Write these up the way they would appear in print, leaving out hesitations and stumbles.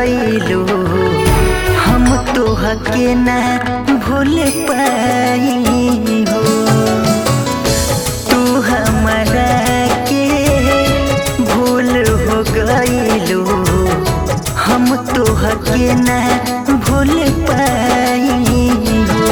गईलो हम तोहके ना भूल पाई हो। तू हमारा के भूल हो गईलो हम तोहके ना भूल पाई हो।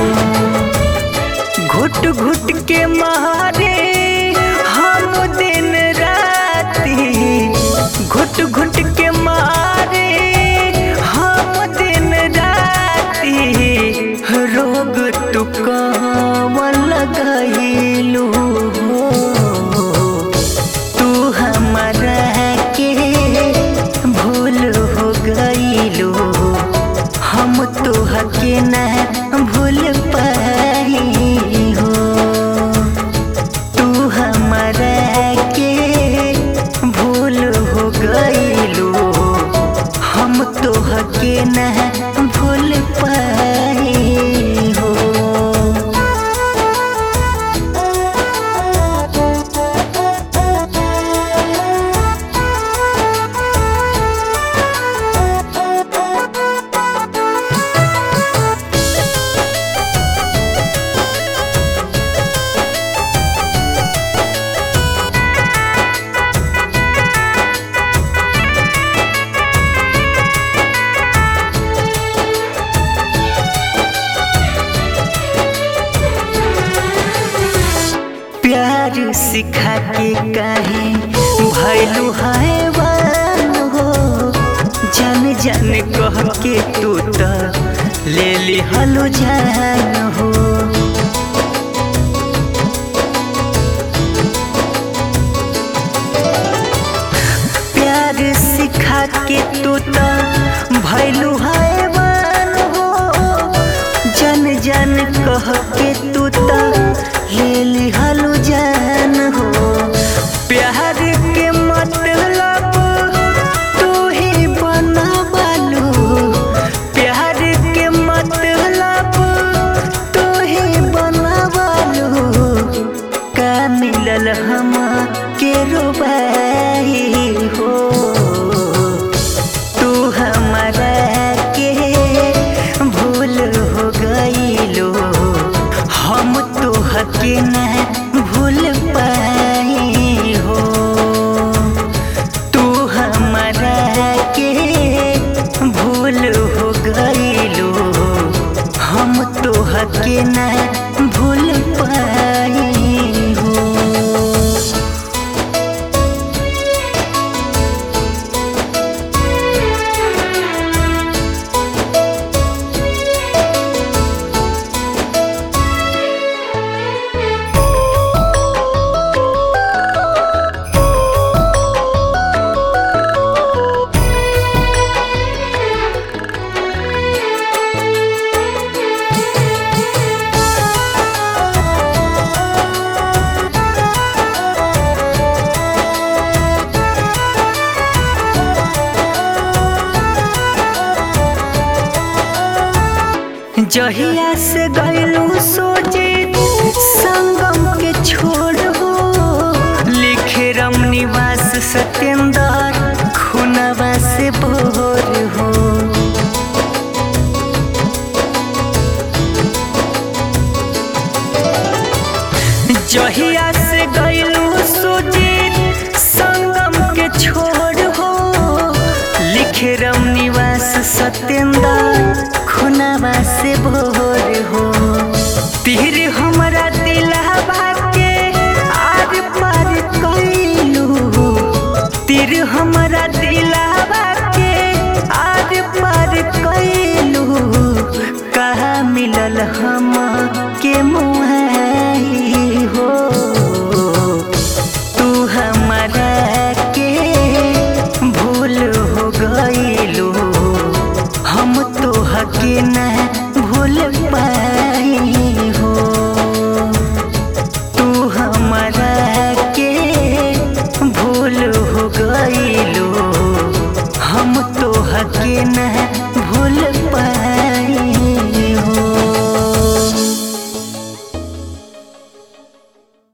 घुट घुट के मारे हम दिन राती, घुट घुट के मारे हम दिन राती, रोग तू कौन लगैलू हो। तू हमारा के भूल हो गईलू हम तोहके ना भूल पाई हो। तू हमारा के भूल हो गईलू हम तोहके ना भूल पाई हो। प्यार सिखा के काहे भैलू हैवान हो। जान जान कह के तू तो ले लिहलो जान हो। प्यार सिखा के तू तो भैलू हैवान हो। जान जान कह के तू तो ले लिहलो जान हो। प्यार के मतलब तू ही बनावलू, प्यार के मतलब तू ही बनावलू। का मिलल हम के रुबाई हो। तू हमारा के भूल हो गईलो हम तोहके ना भूल पाई हो। तू हमारा के भूल हो गईलो हम तोहके ना भूल पाई हो। जहिया से गईलू सोचे संगम के छोड़ हो। लिखे रम निवास सत्येंद्र खुनवा से बोर हो। जहिया से गईलू सोचे संगम के छोड़ हो। लिखे रम निवास सत्येंद्र खुनवा से बोर हो। तीर हमरा दिलवा के आर पार कईलू, तीर हमरा दिलवा के आर पार कईलू। कहा मिलल हम के मुहाई हो। तू हमारा के भूल हो गईलू हम तोहके ना भूल पाई।